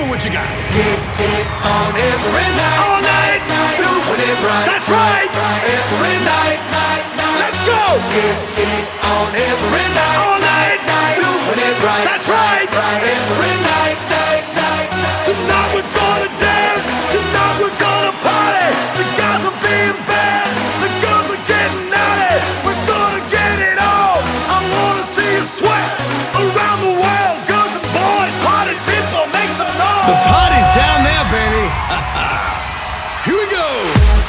me what you got. Get on every night. All night. Doing it right. That's right. Every night. Let's go. Get on every night. All night. Doing it right. That's right. Every night. Tonight we're gonna dance. Tonight we're gonna party. The guys are being bad. The girls are getting naughty. We're gonna get it on. I wanna see you sweat around the world. Girls and boys, party people, make some noise. The party's down there, baby. Here we go.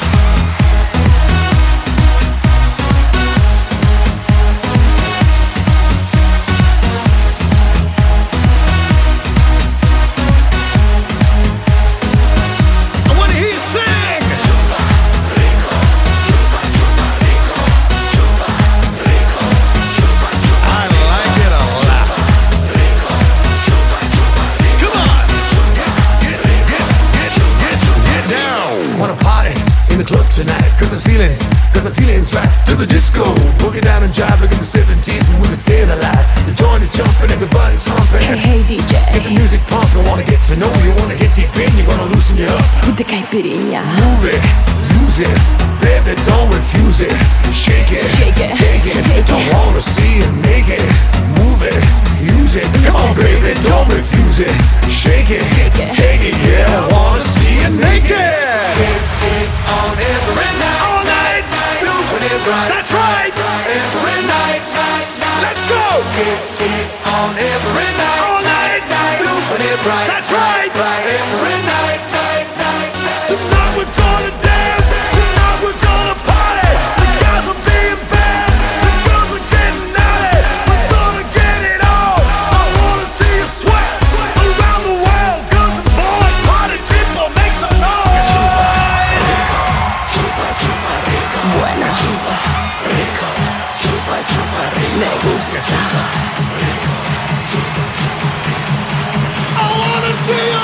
Tonight, cause I'm feeling it's right to the disco. Boogie down and jive like in the 70s when we were staying alive. The joint is jumping, everybody's humping. Hey DJ, get the music pumping, wanna get to know you, wanna get deep in, you're gonna loosen you up. with the caipirinha. Move it, use it, baby, don't refuse it. Shake it, Shake it, take it, take don't it. wanna see it, make it. Move it, use it, come on baby, don't refuse it. Shake it, it. take it, yeah, I wanna see it naked. Get on every night. All night. Doing it right. That's right. Every night. Let's go. Get on every night. All night. Doing it right. That's right. Every night. Tonight we're gonna dance. Tonight we're gonna party. The guys are being bad. The girls are getting naughty. We're gonna get it on. I wanna see you sweat around the world. Girls and boys, party people, make some noise. Buena, me gusta. I wanna see you